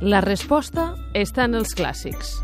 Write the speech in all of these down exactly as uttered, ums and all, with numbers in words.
La resposta està en els clàssics.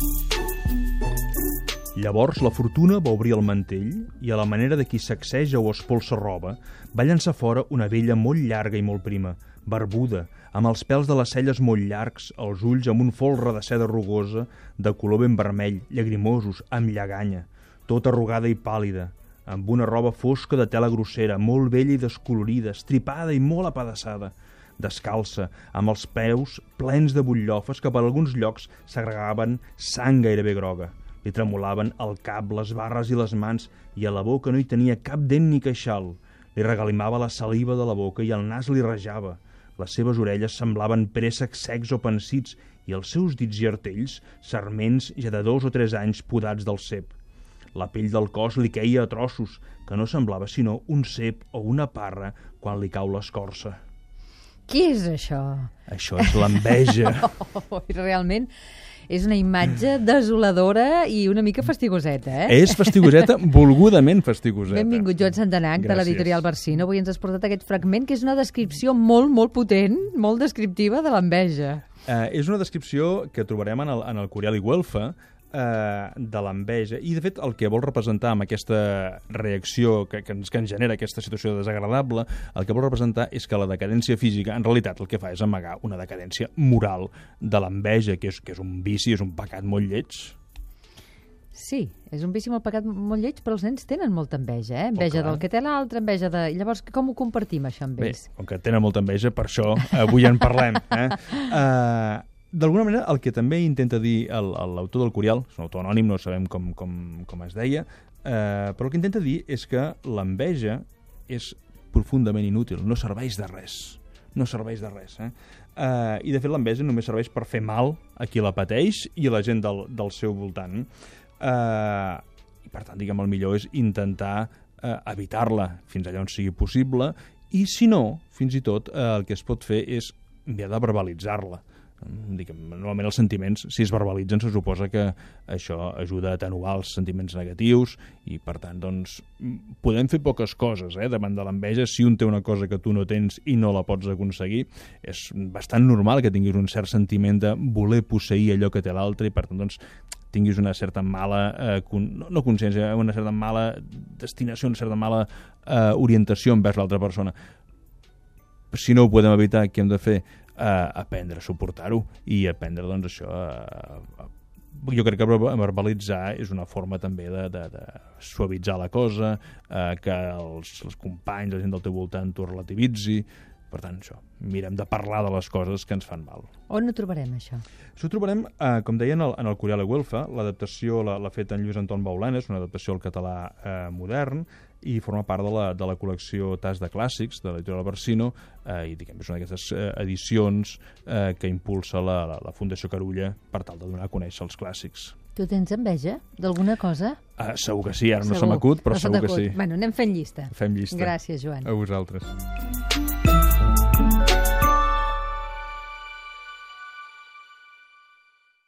Llavors la fortuna va obrir el mantell i, a la manera de qui sacseja o espolsa roba, va llançar fora una vella molt llarga i molt prima, barbuda, amb els pèls de les celles molt llargs, els ulls amb un folre de seda rugosa, de color ben vermell, llagrimosos, amb lleganya, tota arrugada i pàl·lida, amb una roba fosca de tela grossera, molt vella i descolorida, estripada i molt apedaçada, descalça, amb els peus plens de butllofes que per alguns llocs s'agregaven sang gairebé groga. Li tremolaven el cap, les barres i les mans, i a la boca no hi tenia cap dent ni queixal. Li regalimava la saliva de la boca i el nas li rajava. Les seves orelles semblaven préssecs secs o pansits i els seus dits i artells, sarments ja de dos o tres anys podats del cep. La pell del cos li queia a trossos, que no semblava sinó un cep o una parra quan li cau l'escorça. Què és això? Això és l'enveja. Oh, realment és una imatge desoladora i una mica fastigoseta, eh? És fastigoseta, volgudament fastigoseta. Benvingut, Joan Santanac, de l'editorial Barsino. Avui ens has portat aquest fragment, que és una descripció molt, molt potent, molt descriptiva de l'enveja. Uh, és una descripció que trobarem en el, en el Curial i Güelfa, Uh, de l'enveja, i de fet el que vol representar amb aquesta reacció que, que, ens, que ens genera aquesta situació desagradable, el que vol representar és que la decadència física en realitat el que fa és amagar una decadència moral de l'enveja, que és, que és un vici, és un pecat molt lleig. Sí, és un vici molt pecat molt lleig, però els nens tenen molta enveja, eh? Enveja oh, del que té l'altre, enveja de... Llavors, com ho compartim, això, amb ells? Bé, com que tenen molta enveja, per això avui en parlem, eh? Uh, D'alguna manera, el que també intenta dir l'autor del Curial, és un autor anònim, no sabem com, com, com es deia, eh, però el que intenta dir és que l'enveja és profundament inútil, no serveix de res. No serveix de res. Eh? Eh, I, de fet, l'enveja només serveix per fer mal a qui la pateix i a la gent del, del seu voltant. Eh, I, per tant, diguem, el millor és intentar eh, evitar-la fins allà on sigui possible i, si no, fins i tot, eh, el que es pot fer és enviar de verbalitzar-la. Diguem, normalment els sentiments, si es verbalitzen, se suposa que això ajuda a atenuar els sentiments negatius i, per tant, doncs, podem fer poques coses eh, davant de l'enveja. Si un té una cosa que tu no tens i no la pots aconseguir, és bastant normal que tinguis un cert sentiment de voler posseir allò que té l'altre i, per tant, doncs, tinguis una certa mala, eh, con, no consciència, una certa mala destinació, una certa mala eh, orientació envers l'altra persona. Si no ho podem evitar, què hem de fer? Uh, aprendre a suportar-ho i aprendre, doncs, això uh, uh, jo crec que verbalitzar és una forma també de, de, de suavitzar la cosa, uh, que els, els companys, la gent del teu voltant t'ho relativitzi. Per tant, això, mirem de parlar de les coses que ens fan mal. On ho trobarem, això? Això ho trobarem, eh, com deia, en el, en el Curial i Güelfa. L'adaptació l'ha fet en Lluís Anton Baulana, és una adaptació al català eh, modern, i forma part de la, de la col·lecció Tas de Clàssics, de l'editorial Barsino, eh, i diguem, és una d'aquestes eh, edicions eh, que impulsa la, la, la Fundació Carulla per tal de donar a conèixer els clàssics. Tu tens enveja d'alguna cosa? Uh, segur que sí, ara segur. No se m'acut, però segur, segur que sí. Bueno, anem fent llista. Fem llista. Gràcies, Joan. A vosaltres.